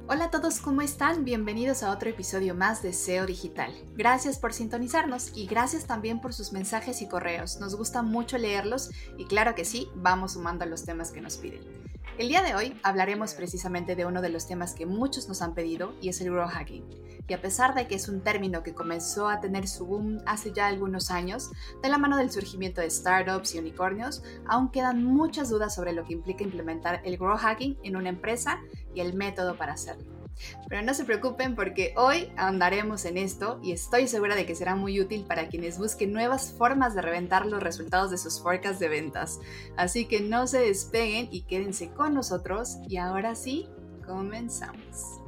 Hola a todos, ¿cómo están? Bienvenidos a otro episodio más de SEO Digital. Gracias por sintonizarnos y gracias también por sus mensajes y correos. Nos gusta mucho leerlos y claro que sí, vamos sumando a los temas que nos piden. El día de hoy hablaremos precisamente de uno de los temas que muchos nos han pedido y es el growth hacking. Y a pesar de que es un término que comenzó a tener su boom hace ya algunos años, de la mano del surgimiento de startups y unicornios, aún quedan muchas dudas sobre lo que implica implementar el growth hacking en una empresa y el método para hacerlo. Pero no se preocupen porque hoy ahondaremos en esto y estoy segura de que será muy útil para quienes busquen nuevas formas de reventar los resultados de sus forecasts de ventas. Así que no se despeguen y quédense con nosotros y ahora sí, comenzamos.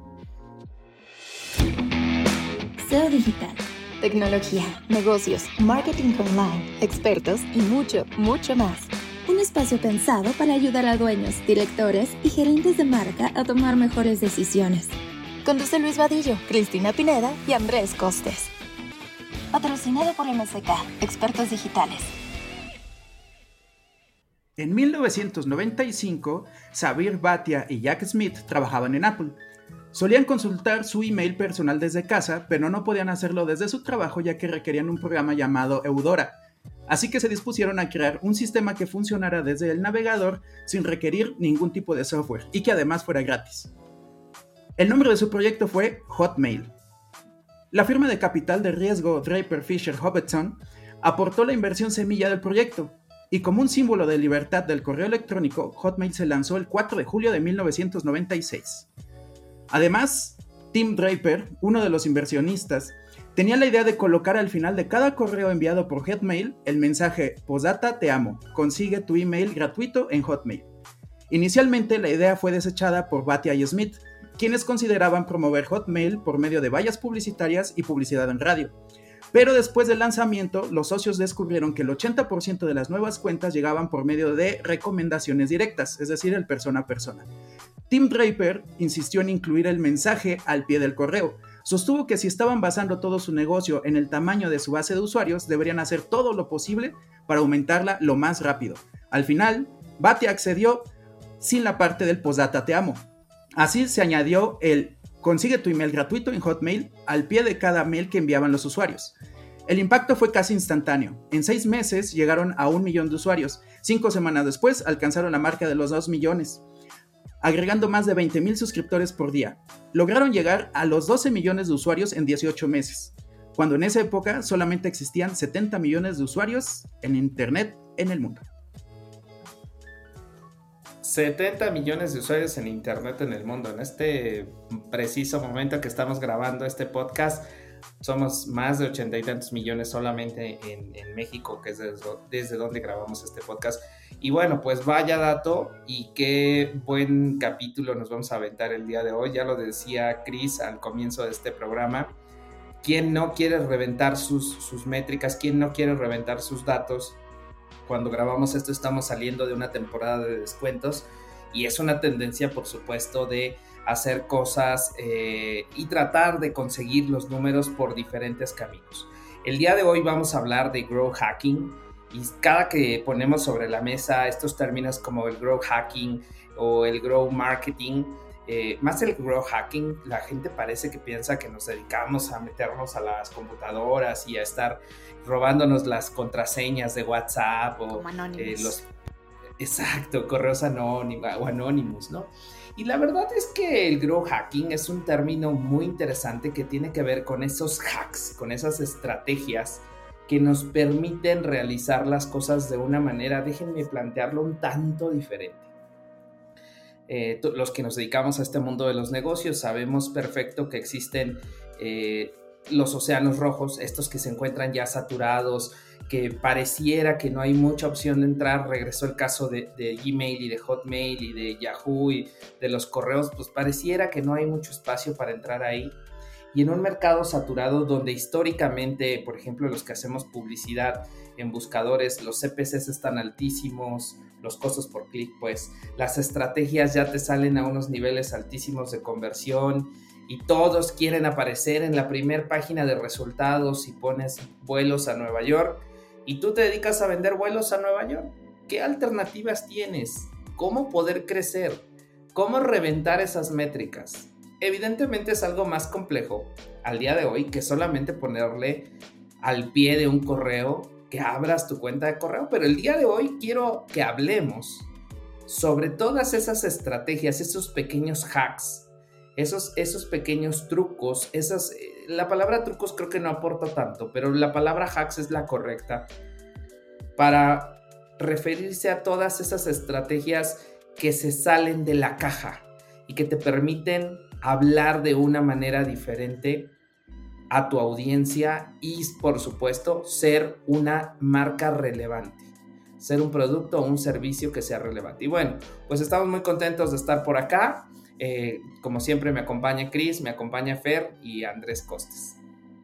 SEO Digital, tecnología, negocios, marketing online, expertos y mucho, mucho más. Un espacio pensado para ayudar a dueños, directores y gerentes de marca a tomar mejores decisiones. Conduce Luis Vadillo, Cristina Pineda y Andrés Costes. Patrocinado por MSK, expertos digitales. En 1995, Sabir Bhatia y Jack Smith trabajaban en Apple. Solían consultar su email personal desde casa, pero no podían hacerlo desde su trabajo ya que requerían un programa llamado Eudora. Así que se dispusieron a crear un sistema que funcionara desde el navegador sin requerir ningún tipo de software y que además fuera gratis. El nombre de su proyecto fue Hotmail. La firma de capital de riesgo Draper Fisher Hobbeton aportó la inversión semilla del proyecto y como un símbolo de libertad del correo electrónico, Hotmail se lanzó el 4 de julio de 1996. Además, Tim Draper, uno de los inversionistas, tenía la idea de colocar al final de cada correo enviado por Hotmail el mensaje "Postdata te amo, consigue tu email gratuito en Hotmail". Inicialmente la idea fue desechada por Bhatia y Smith, quienes consideraban promover Hotmail por medio de vallas publicitarias y publicidad en radio. Pero después del lanzamiento, los socios descubrieron que el 80% de las nuevas cuentas llegaban por medio de recomendaciones directas, es decir, el persona a persona. Tim Draper insistió en incluir el mensaje al pie del correo. Sostuvo que si estaban basando todo su negocio en el tamaño de su base de usuarios, deberían hacer todo lo posible para aumentarla lo más rápido. Al final, Bhatia accedió sin la parte del "Postdata te amo". Así se añadió el "consigue tu email gratuito en Hotmail" al pie de cada mail que enviaban los usuarios. El impacto fue casi instantáneo. En 6 meses llegaron a 1 millón de usuarios. 5 semanas después alcanzaron la marca de los 2 millones. Agregando más de 20,000 suscriptores por día. Lograron llegar a los 12 millones de usuarios en 18 meses, cuando en esa época solamente existían 70 millones de usuarios en Internet en el mundo. 70 millones de usuarios en Internet en el mundo. En este preciso momento que estamos grabando este podcast, somos más de 80 y tantos millones solamente en México, que es desde donde grabamos este podcast. Y bueno, pues vaya dato y qué buen capítulo nos vamos a aventar el día de hoy. Ya lo decía Chris al comienzo de este programa. ¿Quién no quiere reventar sus métricas? ¿Quién no quiere reventar sus datos? Cuando grabamos esto estamos saliendo de una temporada de descuentos y es una tendencia, por supuesto, de hacer cosas y tratar de conseguir los números por diferentes caminos. El día de hoy vamos a hablar de growth hacking y cada que ponemos sobre la mesa estos términos como el growth hacking o el growth marketing, más el growth hacking, la gente parece que piensa que nos dedicamos a meternos a las computadoras y a estar robándonos las contraseñas de WhatsApp o correos anónimos o anónimos, ¿no? Y la verdad es que el growth hacking es un término muy interesante que tiene que ver con esos hacks, con esas estrategias que nos permiten realizar las cosas de una manera, déjenme plantearlo, un tanto diferente. Los que nos dedicamos a este mundo de los negocios sabemos perfecto que existen los océanos rojos, estos que se encuentran ya saturados, que pareciera que no hay mucha opción de entrar. Regresó el caso de Gmail y de Hotmail y de Yahoo y de los correos, pues pareciera que no hay mucho espacio para entrar ahí. Y en un mercado saturado donde históricamente, por ejemplo, los que hacemos publicidad en buscadores, los CPCs están altísimos, los costos por clic, pues las estrategias ya te salen a unos niveles altísimos de conversión y todos quieren aparecer en la primera página de resultados si pones vuelos a Nueva York y tú te dedicas a vender vuelos a Nueva York. ¿Qué alternativas tienes? ¿Cómo poder crecer? ¿Cómo reventar esas métricas? evidentemente es algo más complejo al día de hoy que solamente ponerle al pie de un correo que abras tu cuenta de correo, pero el día de hoy quiero que hablemos sobre todas esas estrategias, esos pequeños hacks, esos pequeños trucos, la palabra trucos creo que no aporta tanto, pero la palabra hacks es la correcta para referirse a todas esas estrategias que se salen de la caja y que te permiten hablar de una manera diferente a tu audiencia y, por supuesto, ser una marca relevante, ser un producto o un servicio que sea relevante. Y bueno, pues estamos muy contentos de estar por acá. Como siempre me acompaña Cris, me acompaña Fer y Andrés Costes.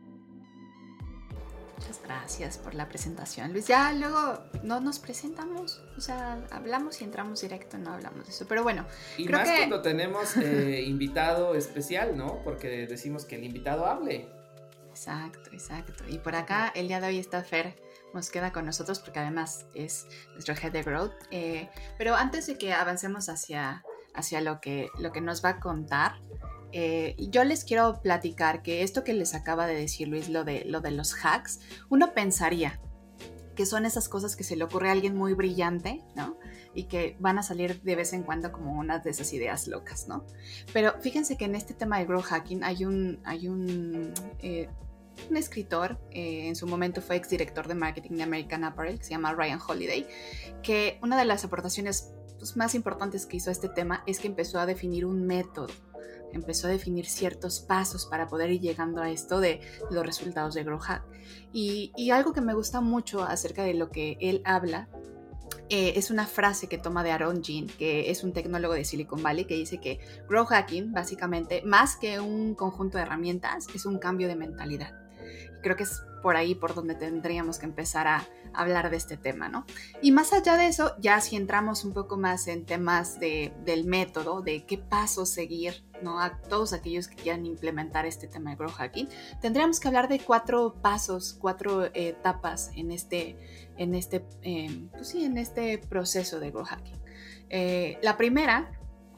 Muchas gracias por la presentación, Luis. Ya luego no nos presentamos, o sea, hablamos y entramos directo, no hablamos de eso, pero bueno. Y creo más que cuando tenemos invitado especial, ¿no? Porque decimos que el invitado hable. Exacto. Y por acá el día de hoy está Fer Mosqueda con nosotros porque además es nuestro Head de Growth. Pero antes de que avancemos hacia lo que nos va a contar, yo les quiero platicar que esto que les acaba de decir Luis, lo de los hacks, uno pensaría que son esas cosas que se le ocurre a alguien muy brillante, ¿no? Y que van a salir de vez en cuando como unas de esas ideas locas, ¿no? Pero fíjense que en este tema de growth hacking hay un escritor, en su momento fue exdirector de marketing de American Apparel, que se llama Ryan Holiday, que una de las aportaciones más importantes que hizo a este tema es que empezó a definir un método, empezó a definir ciertos pasos para poder ir llegando a esto de los resultados de growth hack. Y algo que me gusta mucho acerca de lo que él habla es una frase que toma de Aaron Jean, que es un tecnólogo de Silicon Valley, que dice que growth hacking, básicamente, más que un conjunto de herramientas, es un cambio de mentalidad. Creo que es por ahí por donde tendríamos que empezar a hablar de este tema, ¿no? Y más allá de eso, ya si entramos un poco más en temas del método, de qué pasos seguir, ¿no? A todos aquellos que quieran implementar este tema de growth hacking, tendríamos que hablar de 4 pasos, 4 etapas en este proceso de growth hacking. La primera,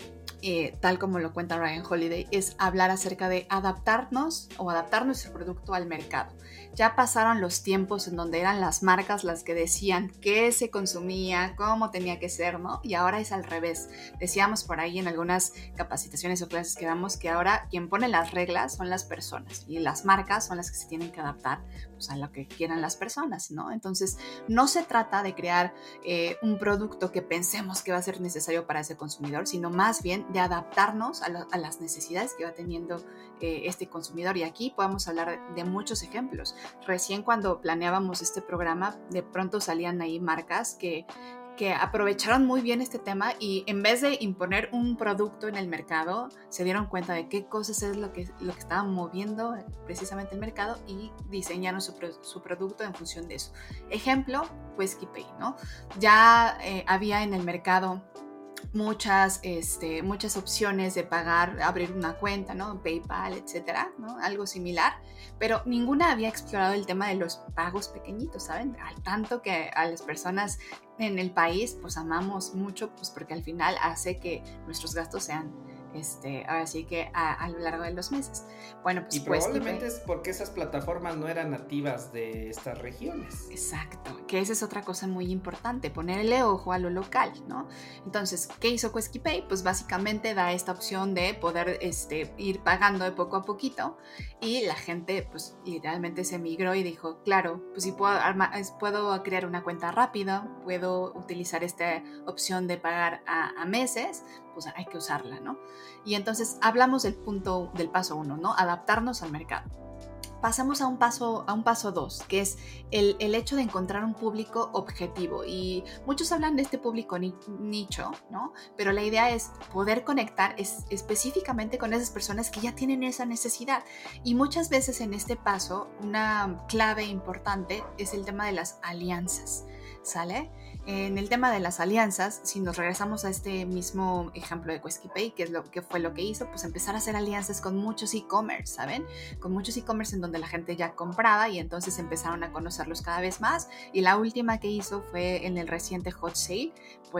tal como lo cuenta Ryan Holiday, es hablar acerca de adaptarnos o adaptar nuestro producto al mercado. Ya pasaron los tiempos en donde eran las marcas las que decían qué se consumía, cómo tenía que ser, ¿no? Y ahora es al revés. Decíamos por ahí en algunas capacitaciones o clases que damos que ahora quien pone las reglas son las personas y las marcas son las que se tienen que adaptar pues, a lo que quieran las personas, ¿no? Entonces, no se trata de crear un producto que pensemos que va a ser necesario para ese consumidor, sino más bien de adaptarnos a las necesidades que va teniendo este consumidor. Y aquí podemos hablar de muchos ejemplos. Recién cuando planeábamos este programa, de pronto salían ahí marcas que aprovecharon muy bien este tema y en vez de imponer un producto en el mercado, se dieron cuenta de qué cosas es lo que estaban moviendo precisamente el mercado y diseñaron su producto en función de eso. Ejemplo, QuesquiPay, ¿no? Ya había en el mercado muchas opciones de pagar, abrir una cuenta, ¿no? PayPal, etcétera, ¿no? Algo similar, pero ninguna había explorado el tema de los pagos pequeños, ¿saben? Al tanto que a las personas en el país, pues amamos mucho, pues porque al final hace que nuestros gastos sean ahora sí que a lo largo de los meses. Bueno, pues y probablemente es porque esas plataformas no eran nativas de estas regiones. Exacto, que esa es otra cosa muy importante, ponerle ojo a lo local, ¿no? Entonces, ¿qué hizo QuesquiPay? Pues básicamente da esta opción de poder ir pagando de poco a poquito y la gente pues literalmente se migró y dijo, claro, pues si puedo crear una cuenta rápida, puedo utilizar esta opción de pagar a meses, pues hay que usarla, ¿no? Y entonces hablamos del paso 1, ¿no? Adaptarnos al mercado. Pasamos a un paso 2, que es el hecho de encontrar un público objetivo. Y muchos hablan de este público nicho, ¿no? Pero la idea es poder conectar específicamente con esas personas que ya tienen esa necesidad. Y muchas veces en este paso, una clave importante es el tema de las alianzas, ¿sale? En el tema de las alianzas, si nos regresamos a este mismo ejemplo de QuesquiPay, que fue lo que hizo, pues empezar a hacer alianzas con muchos e-commerce, ¿saben? Con muchos e-commerce en donde la gente ya compraba y entonces empezaron a conocerlos cada vez más. Y la última que hizo fue en el reciente Hot Sale, pues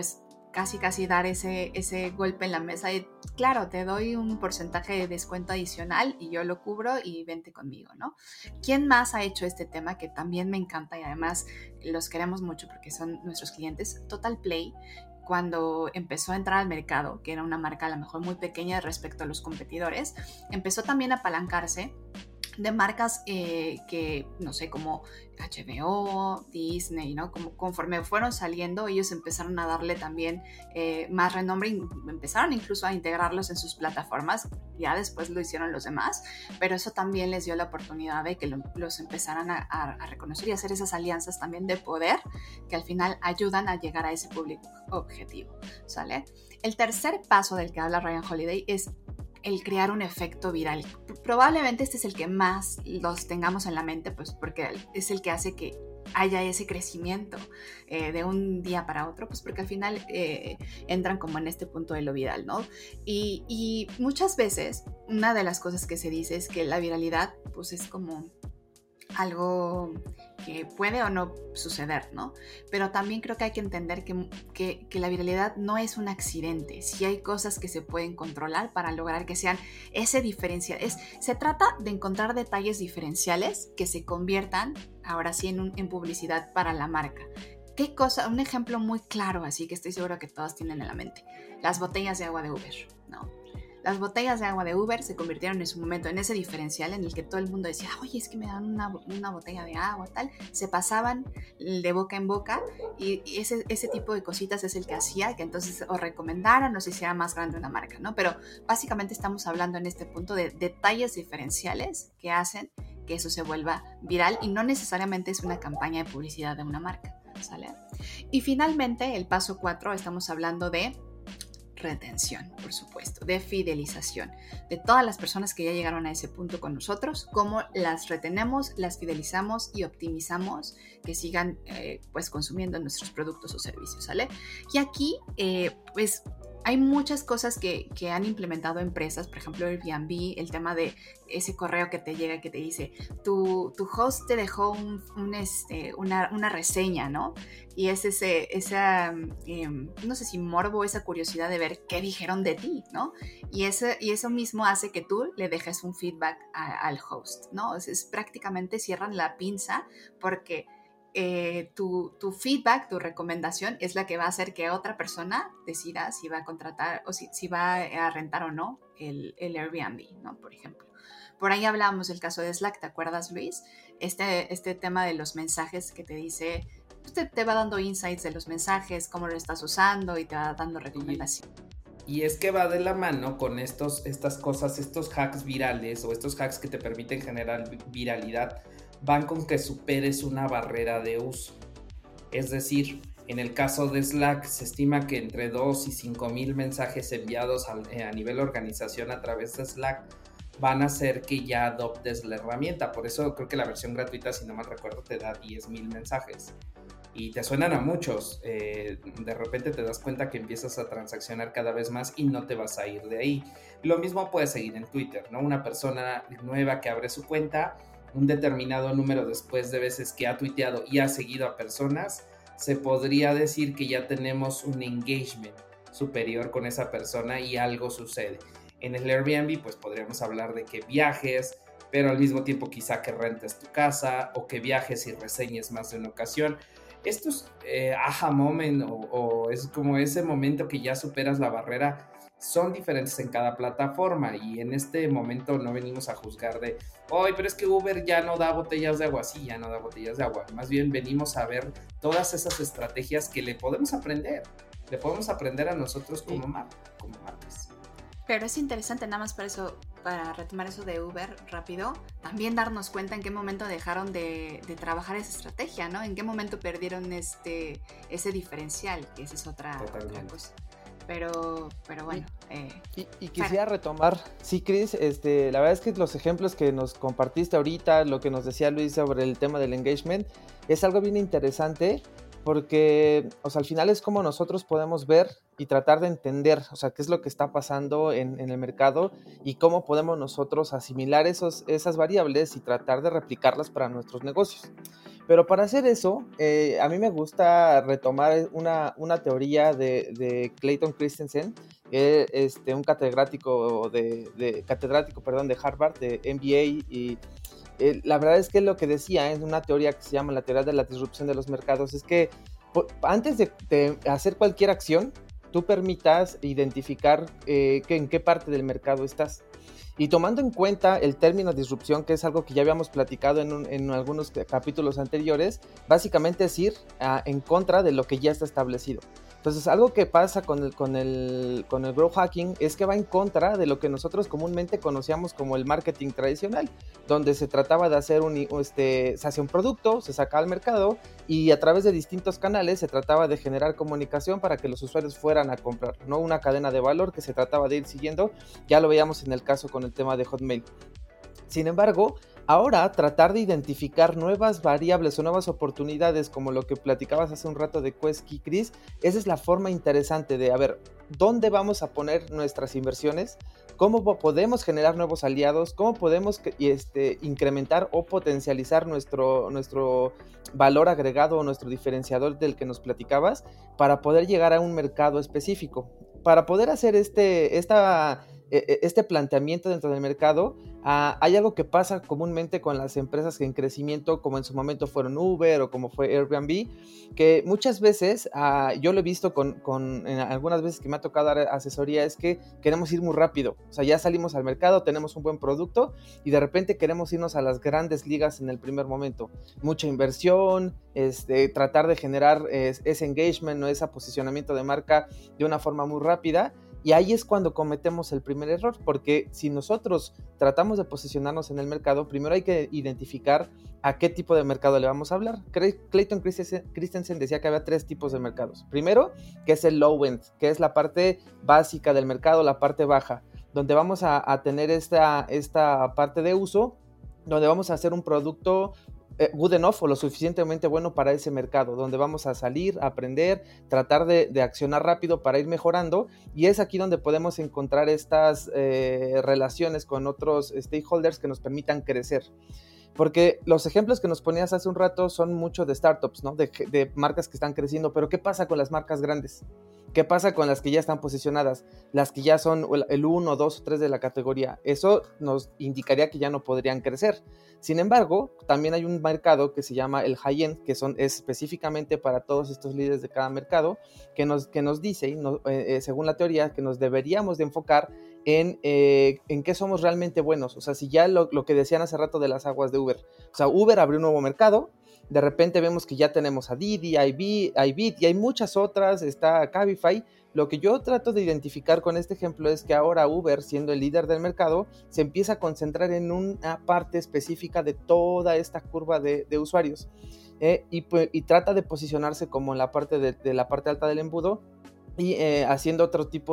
casi dar ese golpe en la mesa y claro, te doy un porcentaje de descuento adicional y yo lo cubro y vente conmigo, ¿no? ¿Quién más ha hecho este tema que también me encanta y además los queremos mucho porque son nuestros clientes? Total Play, cuando empezó a entrar al mercado, que era una marca a lo mejor muy pequeña respecto a los competidores, empezó también a apalancarse de marcas que, no sé, como HBO, Disney, ¿no? Como conforme fueron saliendo, ellos empezaron a darle también más renombre y empezaron incluso a integrarlos en sus plataformas. Ya después lo hicieron los demás, pero eso también les dio la oportunidad de que los empezaran a reconocer y hacer esas alianzas también de poder que al final ayudan a llegar a ese público objetivo, ¿sale? El tercer paso del que habla Ryan Holiday es el crear un efecto viral. Probablemente este es el que más los tengamos en la mente, pues porque es el que hace que haya ese crecimiento de un día para otro, pues porque al final entran como en este punto de lo viral, ¿no? Y muchas veces una de las cosas que se dice es que la viralidad pues es como algo que puede o no suceder, ¿no? Pero también creo que hay que entender que la viralidad no es un accidente. Sí hay cosas que se pueden controlar para lograr que sean ese diferencial. Se trata de encontrar detalles diferenciales que se conviertan, ahora sí, en publicidad para la marca. ¿Qué cosa? Un ejemplo muy claro, así que estoy seguro que todos tienen en la mente. Las botellas de agua de Uber, ¿no? Las botellas de agua de Uber se convirtieron en su momento en ese diferencial en el que todo el mundo decía, oye, es que me dan una botella de agua, tal. Se pasaban de boca en boca y ese tipo de cositas es el que hacía que entonces o recomendaran o se hiciera más grande una marca, ¿no? Pero básicamente estamos hablando en este punto de detalles diferenciales que hacen que eso se vuelva viral y no necesariamente es una campaña de publicidad de una marca, ¿sale? Y finalmente, el paso 4, estamos hablando de retención, por supuesto, de fidelización, de todas las personas que ya llegaron a ese punto con nosotros, cómo las retenemos, las fidelizamos y optimizamos que sigan pues consumiendo nuestros productos o servicios, ¿sale? Y aquí pues hay muchas cosas que han implementado empresas, por ejemplo Airbnb, el tema de ese correo que te llega que te dice tu host te dejó una reseña, ¿no? Y es esa no sé si morbo, esa curiosidad de ver qué dijeron de ti, ¿no? Y eso mismo hace que tú le dejes un feedback al host, ¿no? Es prácticamente cierran la pinza porque tu feedback, tu recomendación es la que va a hacer que otra persona decida si va a contratar o si va a rentar o no el Airbnb, ¿no? Por ejemplo. Por ahí hablábamos del caso de Slack, ¿te acuerdas, Luis? Este tema de los mensajes que te dice, pues te va dando insights de los mensajes, cómo lo estás usando y te va dando recomendaciones. Y es que va de la mano con estas cosas, estos hacks virales o estos hacks que te permiten generar viralidad, van con que superes una barrera de uso. Es decir, en el caso de Slack se estima que entre 2 y 5,000 mensajes enviados a nivel organización a través de Slack van a hacer que ya adoptes la herramienta. Por eso creo que la versión gratuita, si no mal recuerdo, te da 10,000 mensajes. Y te suenan a muchos. De repente te das cuenta que empiezas a transaccionar cada vez más y no te vas a ir de ahí. Lo mismo puede seguir en Twitter, ¿no? Una persona nueva que abre su cuenta, un determinado número después de veces que ha tuiteado y ha seguido a personas, se podría decir que ya tenemos un engagement superior con esa persona y algo sucede. En el Airbnb pues podríamos hablar de que viajes, pero al mismo tiempo quizá que rentes tu casa o que viajes y reseñes más de una ocasión. Estos aha moment o es como ese momento que ya superas la barrera son diferentes en cada plataforma y en este momento no venimos a juzgar de ¡ay, pero es que Uber ya no da botellas de agua! Sí, ya no da botellas de agua. Más bien venimos a ver todas esas estrategias que le podemos aprender. Le podemos aprender a nosotros como marcas. Pero es interesante, nada más para retomar eso de Uber rápido, también darnos cuenta en qué momento dejaron de trabajar esa estrategia, ¿no? En qué momento perdieron ese diferencial, que esa es otra cosa. Pero bueno. Y quisiera retomar, sí, Chris, la verdad es que los ejemplos que nos compartiste ahorita, lo que nos decía Luis sobre el tema del engagement, es algo bien interesante porque, o sea, al final es como nosotros podemos ver y tratar de entender, o sea, qué es lo que está pasando en el mercado y cómo podemos nosotros asimilar esas variables y tratar de replicarlas para nuestros negocios. Pero para hacer eso, a mí me gusta retomar una teoría de Clayton Christensen, un catedrático de Harvard, de MBA, y la verdad es que lo que decía en una teoría que se llama la teoría de la disrupción de los mercados es que antes de hacer cualquier acción, tú permitas identificar en qué parte del mercado estás. Y tomando en cuenta el término disrupción, que es algo que ya habíamos platicado en algunos capítulos anteriores, básicamente es ir en contra de lo que ya está establecido. Entonces, algo que pasa con el growth hacking es que va en contra de lo que nosotros comúnmente conocíamos como el marketing tradicional, donde se trataba de hacer se hacía un producto, se sacaba al mercado y a través de distintos canales se trataba de generar comunicación para que los usuarios fueran a comprar, no una cadena de valor que se trataba de ir siguiendo. Ya lo veíamos en el caso con el tema de Hotmail. Sin embargo, ahora tratar de identificar nuevas variables o nuevas oportunidades, como lo que platicabas hace un rato de Quesky, Chris, esa es la forma interesante de, a ver, ¿dónde vamos a poner nuestras inversiones? ¿Cómo podemos generar nuevos aliados? ¿Cómo podemos incrementar o potencializar nuestro valor agregado o nuestro diferenciador del que nos platicabas para poder llegar a un mercado específico? Para poder hacer este planteamiento dentro del mercado, hay algo que pasa comúnmente con las empresas en crecimiento, como en su momento fueron Uber o como fue Airbnb, que muchas veces, yo lo he visto en algunas veces que me ha tocado dar asesoría, es que queremos ir muy rápido. O sea, ya salimos al mercado, tenemos un buen producto y de repente queremos irnos a las grandes ligas en el primer momento. Mucha inversión, tratar de generar ese engagement o ese posicionamiento de marca de una forma muy rápida. Y ahí es cuando cometemos el primer error, porque si nosotros tratamos de posicionarnos en el mercado, primero hay que identificar a qué tipo de mercado le vamos a hablar. Clayton Christensen decía que había 3 tipos de mercados. Primero, que es el low end, que es la parte básica del mercado, la parte baja, donde vamos a tener esta parte de uso, donde vamos a hacer un producto good enough o lo suficientemente bueno para ese mercado, donde vamos a salir, a aprender, tratar de accionar rápido para ir mejorando, y es aquí donde podemos encontrar estas relaciones con otros stakeholders que nos permitan crecer. Porque los ejemplos que nos ponías hace un rato son mucho de startups, ¿no? De marcas que están creciendo, pero ¿qué pasa con las marcas grandes? ¿Qué pasa con las que ya están posicionadas? Las que ya son el 1, 2 o 3 de la categoría. Eso nos indicaría que ya no podrían crecer. Sin embargo, también hay un mercado que se llama el high-end, que es específicamente para todos estos líderes de cada mercado, que nos dice, según la teoría, que nos deberíamos de enfocar en qué somos realmente buenos. O sea, si ya lo que decían hace rato de las aguas de Uber. O sea, Uber abrió un nuevo mercado. De repente vemos que ya tenemos a Didi, a iBit y hay muchas otras, está Cabify. Lo que yo trato de identificar con este ejemplo es que ahora Uber, siendo el líder del mercado, se empieza a concentrar en una parte específica de toda esta curva de usuarios, y trata de posicionarse como en la parte de la parte alta del embudo, y haciendo otro tipo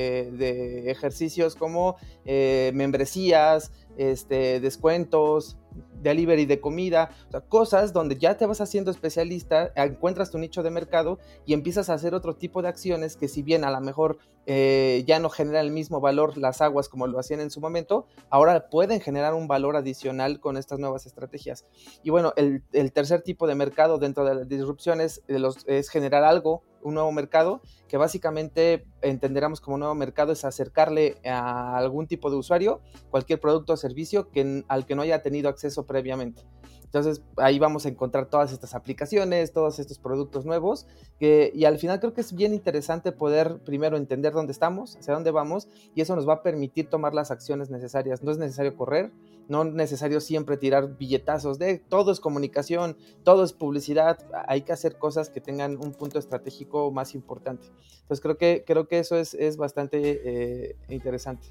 de ejercicios como membresías, descuentos, delivery de comida, o sea, cosas donde ya te vas haciendo especialista, encuentras tu nicho de mercado y empiezas a hacer otro tipo de acciones que, si bien a lo mejor ya no generan el mismo valor las aguas como lo hacían en su momento, ahora pueden generar un valor adicional con estas nuevas estrategias. Y bueno, el tercer tipo de mercado dentro de las disrupciones es generar un nuevo mercado, que básicamente entenderemos como nuevo mercado es acercarle a algún tipo de usuario cualquier producto o servicio al que no haya tenido acceso previamente. Entonces ahí vamos a encontrar todas estas aplicaciones, todos estos productos nuevos, y al final creo que es bien interesante poder primero entender dónde estamos, hacia dónde vamos, y eso nos va a permitir tomar las acciones necesarias. No es necesario correr, no es necesario siempre tirar billetazos de todo es comunicación, todo es publicidad. Hay que hacer cosas que tengan un punto estratégico más importante. Entonces creo que eso es bastante interesante.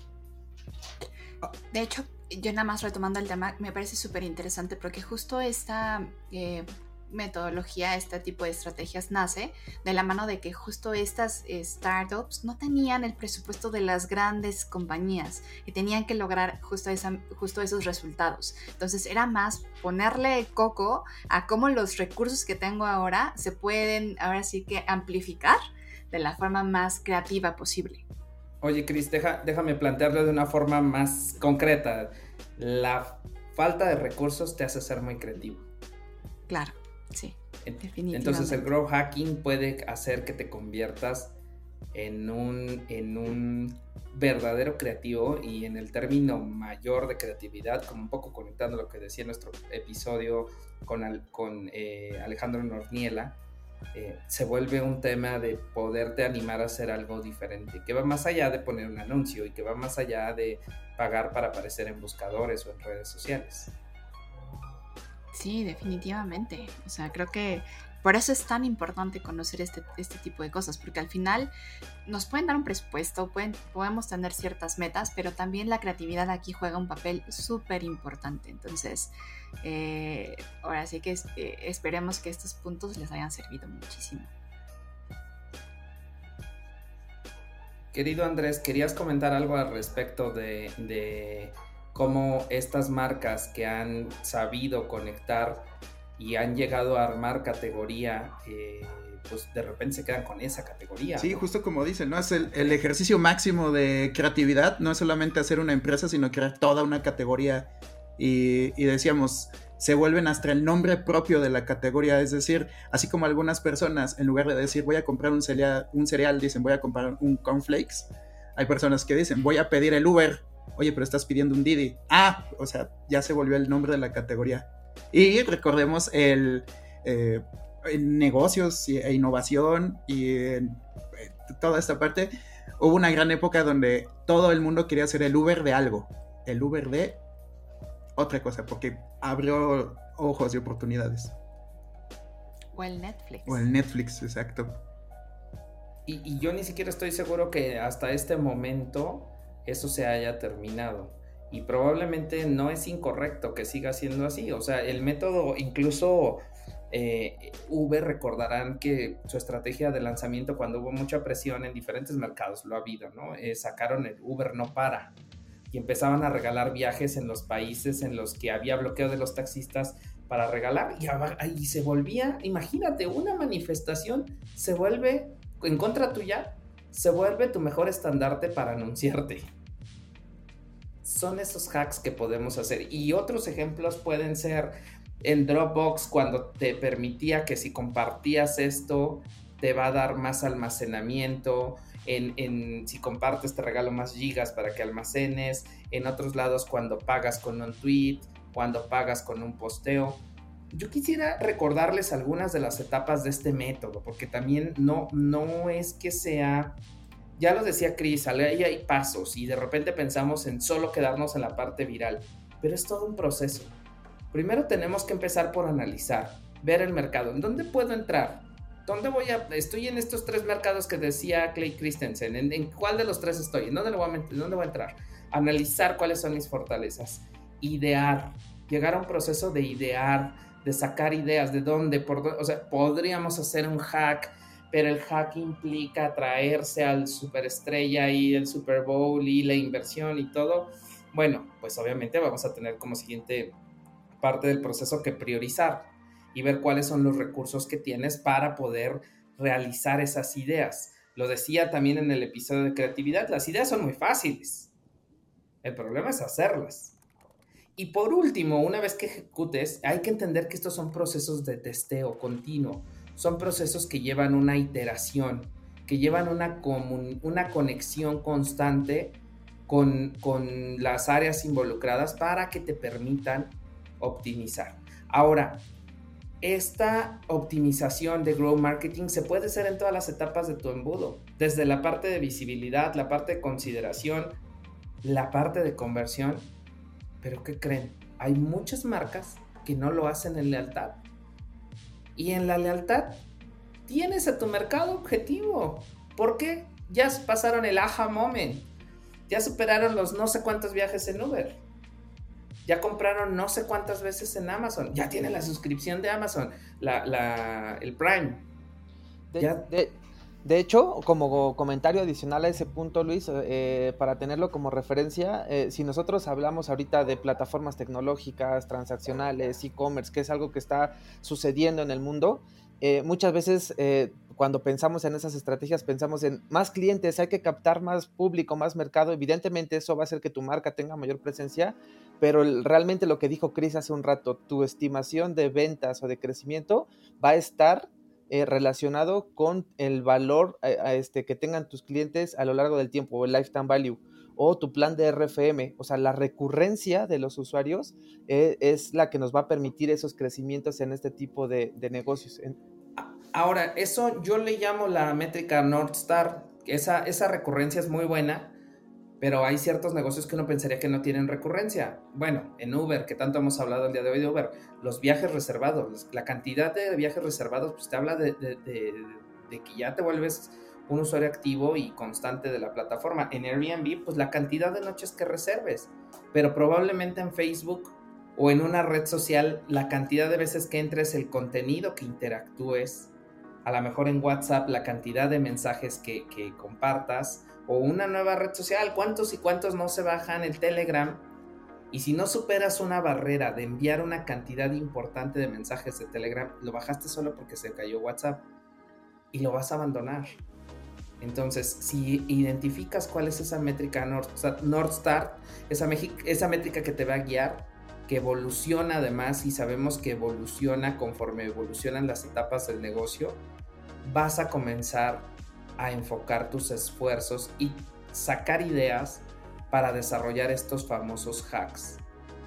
De hecho, yo nada más retomando el tema, me parece súper interesante porque justo esta metodología, este tipo de estrategias nace de la mano de que justo estas startups no tenían el presupuesto de las grandes compañías y tenían que lograr justo esos resultados. Entonces era más ponerle coco a cómo los recursos que tengo ahora se pueden ahora sí que amplificar de la forma más creativa posible. Oye, Chris, déjame plantearlo de una forma más concreta. La falta de recursos te hace ser muy creativo. Claro, sí, definitivamente. Entonces el growth hacking puede hacer que te conviertas en un verdadero creativo, y en el término mayor de creatividad, como un poco conectando lo que decía en nuestro episodio con Alejandro Norniela, se vuelve un tema de poderte animar a hacer algo diferente, que va más allá de poner un anuncio y que va más allá de pagar para aparecer en buscadores o en redes sociales. Sí, definitivamente. O sea, creo que por eso es tan importante conocer este tipo de cosas, porque al final nos pueden dar un presupuesto, podemos tener ciertas metas, pero también la creatividad aquí juega un papel súper importante. Entonces, ahora sí que esperemos que estos puntos les hayan servido muchísimo. Querido Andrés, ¿querías comentar algo al respecto de cómo estas marcas que han sabido conectar y han llegado a armar categoría, pues de repente se quedan con esa categoría? Sí, justo como dicen, ¿no? Es el ejercicio máximo de creatividad, no es solamente hacer una empresa, sino crear toda una categoría, y decíamos, se vuelven hasta el nombre propio de la categoría, es decir, así como algunas personas, en lugar de decir voy a comprar un cereal, dicen voy a comprar un cornflakes, hay personas que dicen voy a pedir el Uber, oye, pero estás pidiendo un Didi, o sea, ya se volvió el nombre de la categoría. Y recordemos en negocios e innovación y en toda esta parte, hubo una gran época donde todo el mundo quería ser el Uber de algo, el Uber de otra cosa, porque abrió ojos y oportunidades. O el Netflix. O el Netflix, exacto. Y yo ni siquiera estoy seguro que hasta este momento eso se haya terminado. Y probablemente no es incorrecto que siga siendo así. O sea, el método, incluso Uber, recordarán que su estrategia de lanzamiento, cuando hubo mucha presión en diferentes mercados, lo ha habido, ¿no? Sacaron el Uber no para, y empezaban a regalar viajes en los países en los que había bloqueo de los taxistas para regalar, y se volvía, imagínate, una manifestación se vuelve en contra tuya, se vuelve tu mejor estandarte para anunciarte. Son esos hacks que podemos hacer. Y otros ejemplos pueden ser en Dropbox, cuando te permitía que si compartías esto te va a dar más almacenamiento, si compartes te regalo más gigas para que almacenes, en otros lados cuando pagas con un tweet, cuando pagas con un posteo. Yo quisiera recordarles algunas de las etapas de este método, porque también no es que sea, ya lo decía Chris, ahí hay pasos y de repente pensamos en solo quedarnos en la parte viral, pero es todo un proceso. Primero tenemos que empezar por analizar, ver el mercado, ¿en dónde puedo entrar? Estoy en estos 3 mercados que decía Clay Christensen, ¿en cuál de los 3 estoy? ¿En dónde voy a entrar? Analizar cuáles son mis fortalezas, idear, llegar a un proceso de idear, de sacar ideas, de dónde, o sea, podríamos hacer un hack, pero el hack implica traerse al superestrella y el Super Bowl y la inversión y todo. Bueno, pues obviamente vamos a tener como siguiente parte del proceso que priorizar y ver cuáles son los recursos que tienes para poder realizar esas ideas. Lo decía también en el episodio de creatividad, las ideas son muy fáciles. El problema es hacerlas. Y por último, una vez que ejecutes, hay que entender que estos son procesos de testeo continuo. Son procesos que llevan una iteración, que llevan una conexión constante con las áreas involucradas para que te permitan optimizar. Ahora, esta optimización de growth marketing se puede hacer en todas las etapas de tu embudo, desde la parte de visibilidad, la parte de consideración, la parte de conversión. Pero ¿qué creen? Hay muchas marcas que no lo hacen en lealtad. Y en la lealtad tienes a tu mercado objetivo. ¿Por qué? Ya pasaron el aha moment. Ya superaron los no sé cuántos viajes en Uber. Ya compraron no sé cuántas veces en Amazon. Ya tienen la suscripción de Amazon, el Prime. De hecho, como comentario adicional a ese punto, Luis, para tenerlo como referencia, si nosotros hablamos ahorita de plataformas tecnológicas, transaccionales, e-commerce, que es algo que está sucediendo en el mundo, muchas veces cuando pensamos en esas estrategias, pensamos en más clientes, hay que captar más público, más mercado. Evidentemente eso va a hacer que tu marca tenga mayor presencia, pero realmente lo que dijo Chris hace un rato, tu estimación de ventas o de crecimiento va a estar relacionado con el valor que tengan tus clientes a lo largo del tiempo, o el lifetime value, o tu plan de RFM, o sea, la recurrencia de los usuarios es la que nos va a permitir esos crecimientos en este tipo de negocios. Ahora, eso yo le llamo la métrica North Star. Esa recurrencia es muy buena, pero hay ciertos negocios que uno pensaría que no tienen recurrencia. Bueno, en Uber, que tanto hemos hablado el día de hoy de Uber, los viajes reservados, la cantidad de viajes reservados, pues te habla de que ya te vuelves un usuario activo y constante de la plataforma. En Airbnb, pues la cantidad de noches que reserves, pero probablemente en Facebook o en una red social, la cantidad de veces que entres, el contenido que interactúes, a lo mejor en WhatsApp, la cantidad de mensajes que compartas, o una nueva red social, cuántos y cuántos no se bajan el Telegram. Y si no superas una barrera de enviar una cantidad importante de mensajes de Telegram, lo bajaste solo porque se cayó WhatsApp y lo vas a abandonar. Entonces, si identificas cuál es esa métrica North Star, esa métrica que te va a guiar, que evoluciona además, y sabemos que evoluciona conforme evolucionan las etapas del negocio, vas a comenzar a enfocar tus esfuerzos y sacar ideas para desarrollar estos famosos hacks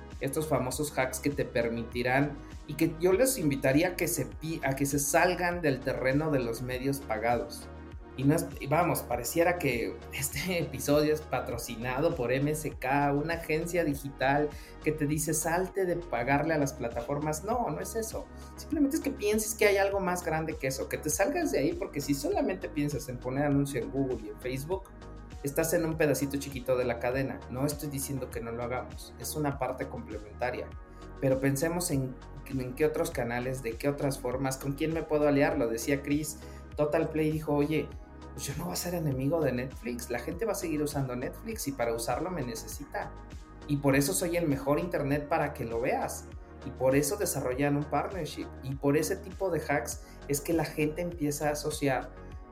que te permitirán, y que yo les invitaría a que se salgan del terreno de los medios pagados. Y vamos, pareciera que este episodio es patrocinado por MSK, una agencia digital que te dice salte de pagarle a las plataformas. No es eso. Simplemente es que pienses que hay algo más grande que eso, que te salgas de ahí, porque si solamente piensas en poner anuncio en Google y en Facebook, estás en un pedacito chiquito de la cadena. No estoy diciendo que no lo hagamos, es una parte complementaria. Pero pensemos en qué otros canales, de qué otras formas, con quién me puedo aliar. Lo decía Chris, Total Play dijo, oye, pues yo no voy a ser enemigo de Netflix, la gente va a seguir usando Netflix y para usarlo me necesita. Y por eso soy el mejor internet para que lo veas. Y por eso desarrollan un partnership. Y por ese tipo de hacks es que la gente empieza a asociar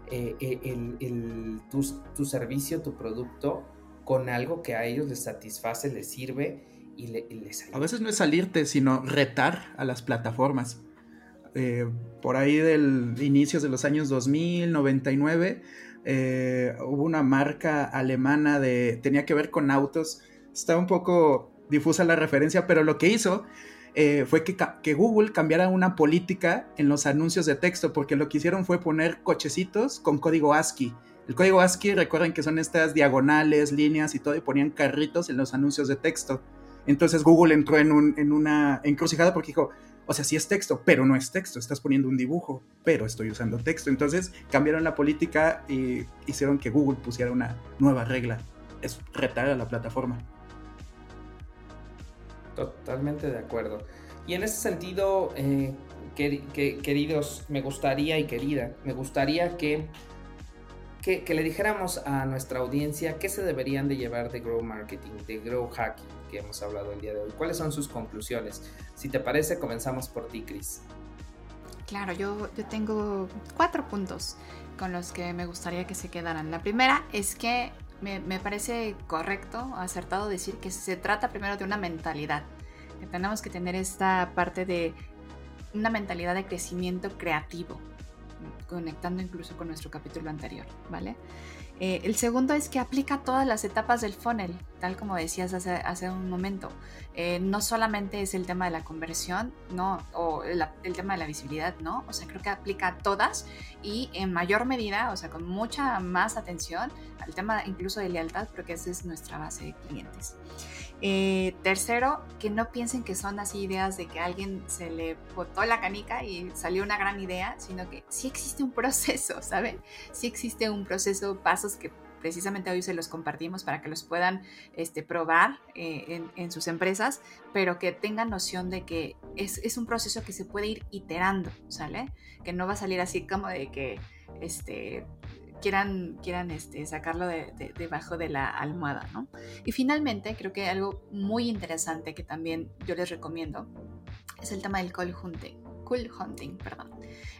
tu servicio, tu producto, con algo que a ellos les satisface, les sirve y les ayuda. A veces no es salirte, sino retar a las plataformas. Por ahí del inicios de los años 2000, 99, hubo una marca alemana tenía que ver con autos. Está un poco difusa la referencia, pero lo que hizo fue que Google cambiara una política en los anuncios de texto, porque lo que hicieron fue poner cochecitos con código ASCII. El código ASCII, recuerden que son estas diagonales, líneas y todo, y ponían carritos en los anuncios de texto. Entonces Google entró en una encrucijada porque dijo, o sea, sí es texto, pero no es texto, estás poniendo un dibujo, pero estoy usando texto. Entonces cambiaron la política y hicieron que Google pusiera una nueva regla, es retar a la plataforma. Totalmente de acuerdo. Y en ese sentido, queridos, me gustaría que le dijéramos a nuestra audiencia qué se deberían de llevar de Grow Marketing, de Grow Hacking, que hemos hablado el día de hoy. ¿Cuáles son sus conclusiones? Si te parece, comenzamos por ti, Chris. Claro, yo tengo 4 puntos con los que me gustaría que se quedaran. La primera es que me parece correcto, acertado decir que se trata primero de una mentalidad, que tenemos que tener esta parte de una mentalidad de crecimiento creativo, conectando incluso con nuestro capítulo anterior, ¿vale? El segundo es que aplica todas las etapas del funnel, tal como decías hace un momento. No solamente es el tema de la conversión, ¿no? O el tema de la visibilidad, ¿no? O sea, creo que aplica a todas y en mayor medida, o sea, con mucha más atención al tema incluso de lealtad, porque esa es nuestra base de clientes. Tercero, que no piensen que son así ideas de que a alguien se le botó la canica y salió una gran idea, sino que sí existe un proceso, ¿saben? Sí existe un proceso, pasos que precisamente hoy se los compartimos para que los puedan probar en sus empresas, pero que tengan noción de que es un proceso que se puede ir iterando, ¿sale? Que no va a salir así como de que quieran sacarlo debajo de la almohada, ¿no? Y finalmente, creo que algo muy interesante que también yo les recomiendo es el tema del cool hunting,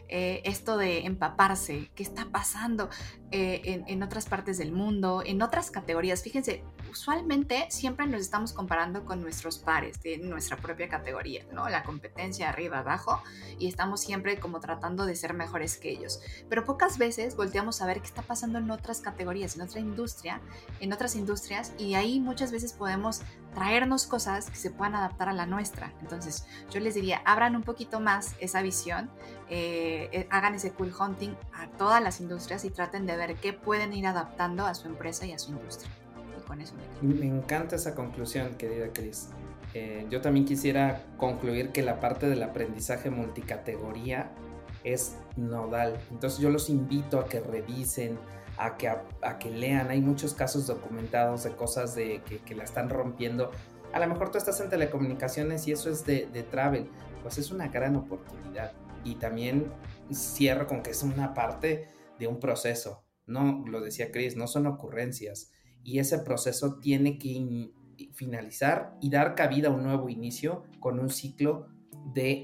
esto de empaparse, qué está pasando en otras partes del mundo, en otras categorías. Fíjense, usualmente siempre nos estamos comparando con nuestros pares de nuestra propia categoría, ¿no? La competencia arriba, abajo, y estamos siempre como tratando de ser mejores que ellos. Pero pocas veces volteamos a ver qué está pasando en otras categorías, en otras industrias, y ahí muchas veces podemos traernos cosas que se puedan adaptar a la nuestra. Entonces, yo les diría, abran un poquito más esa visión, hagan ese cool hunting a todas las industrias y traten de ver qué pueden ir adaptando a su empresa y a su industria. Y con eso me encanta esa conclusión, querida Cris. Yo también quisiera concluir que la parte del aprendizaje multicategoría es nodal. Entonces yo los invito a que revisen, a que lean. Hay muchos casos documentados de cosas que la están rompiendo. A lo mejor tú estás en telecomunicaciones y eso es de travel, pues es una gran oportunidad. Y también cierro con que es una parte de un proceso, no, lo decía Cris, no son ocurrencias, y ese proceso tiene que finalizar y dar cabida a un nuevo inicio con un ciclo de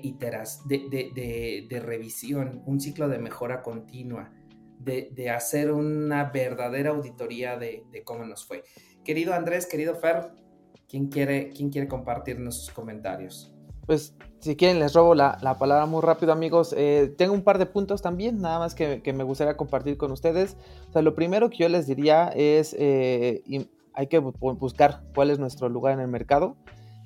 revisión, un ciclo de mejora continua, de hacer una verdadera auditoría de cómo nos fue. Querido Andrés, querido Fer, ¿quién quiere compartirnos sus comentarios? Pues si quieren les robo la palabra muy rápido, amigos. Tengo un par de puntos también, nada más que me gustaría compartir con ustedes. O sea, lo primero que yo les diría es hay que buscar cuál es nuestro lugar en el mercado.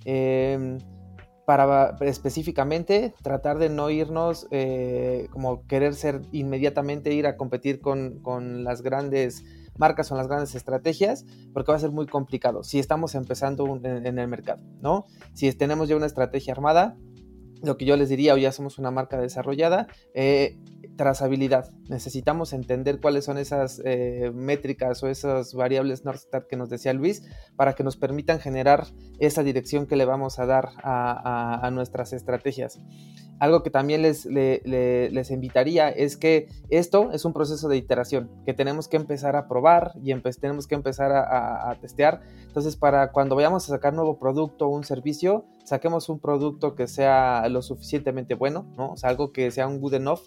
Para específicamente tratar de no irnos como querer ser inmediatamente ir a competir con las grandes marcas o las grandes estrategias, porque va a ser muy complicado si estamos empezando en el mercado, ¿no? Si tenemos ya una estrategia armada, lo que yo les diría, o ya somos una marca desarrollada, trazabilidad. Necesitamos entender cuáles son esas métricas o esas variables North Star que nos decía Luis, para que nos permitan generar esa dirección que le vamos a dar a nuestras estrategias. Algo que también les invitaría es que esto es un proceso de iteración, que tenemos que empezar a probar y tenemos que empezar a testear. Entonces, para cuando vayamos a sacar nuevo producto o un servicio, saquemos un producto que sea lo suficientemente bueno, ¿no? O sea, algo que sea un good enough,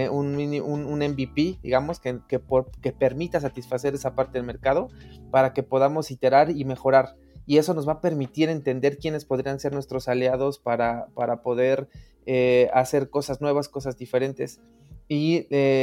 un MVP, digamos, que permita satisfacer esa parte del mercado para que podamos iterar y mejorar. Y eso nos va a permitir entender quiénes podrían ser nuestros aliados para poder hacer cosas nuevas, cosas diferentes. Y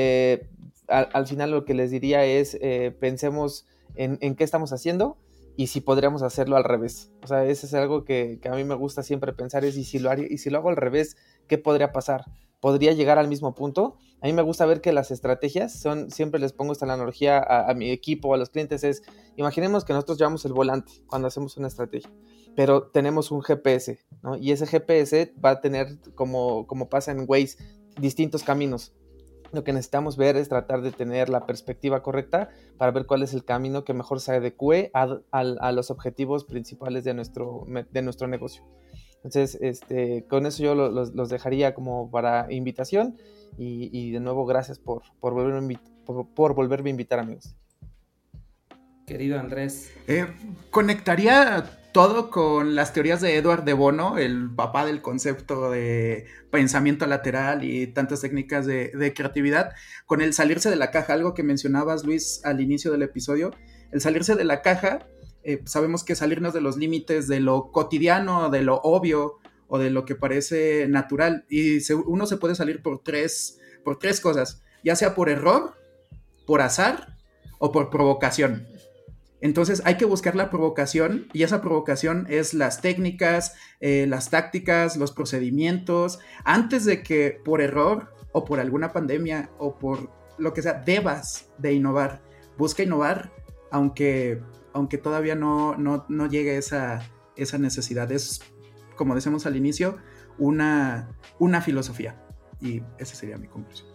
al final lo que les diría es pensemos en qué estamos haciendo y si podríamos hacerlo al revés. O sea, eso es algo que a mí me gusta siempre pensar, es y si lo hago al revés, ¿qué podría pasar? ¿Podría llegar al mismo punto? A mí me gusta ver que las estrategias siempre les pongo esta analogía a mi equipo, a los clientes, imaginemos que nosotros llevamos el volante cuando hacemos una estrategia, pero tenemos un GPS, ¿no? Y ese GPS va a tener, como pasa en Waze, distintos caminos. Lo que necesitamos ver es tratar de tener la perspectiva correcta para ver cuál es el camino que mejor se adecue a los objetivos principales de nuestro negocio. Entonces, con eso yo los dejaría como para invitación y de nuevo gracias por volverme a invitar, amigos. Querido Andrés. Conectaría todo con las teorías de Edward de Bono, el papá del concepto de pensamiento lateral y tantas técnicas de creatividad, con el salirse de la caja, algo que mencionabas, Luis, al inicio del episodio. El salirse de la caja, sabemos que salirnos de los límites de lo cotidiano, de lo obvio o de lo que parece natural, y uno se puede salir por tres cosas, ya sea por error, por azar o por provocación. Entonces hay que buscar la provocación, y esa provocación es las técnicas, las tácticas, los procedimientos, antes de que por error o por alguna pandemia o por lo que sea debas de innovar. Busca innovar aunque todavía no llegue esa necesidad. Es, como decimos al inicio, una filosofía, y esa sería mi conclusión.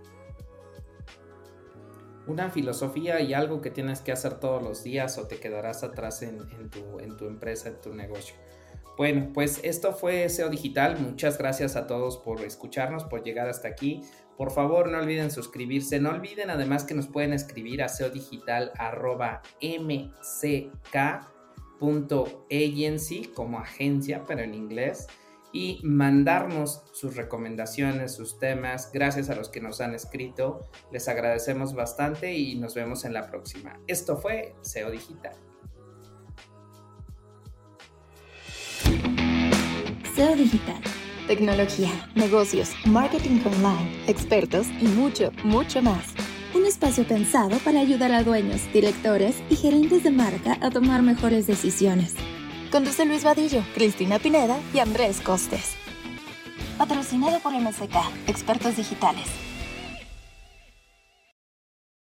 Una filosofía y algo que tienes que hacer todos los días o te quedarás atrás en tu empresa, en tu negocio. Bueno, pues esto fue SEO Digital. Muchas gracias a todos por escucharnos, por llegar hasta aquí. Por favor, no olviden suscribirse. No olviden además que nos pueden escribir a seodigital@mck.agency, como agencia, pero en inglés. y mandarnos sus recomendaciones, sus temas. Gracias a los que nos han escrito, les agradecemos bastante y nos vemos en la próxima. Esto fue SEO Digital. SEO Digital. Tecnología, negocios, marketing online, expertos y mucho, mucho más. Un espacio pensado para ayudar a dueños, directores y gerentes de marca a tomar mejores decisiones. Conduce Luis Vadillo, Cristina Pineda y Andrés Costes. Patrocinado por MSK, Expertos Digitales.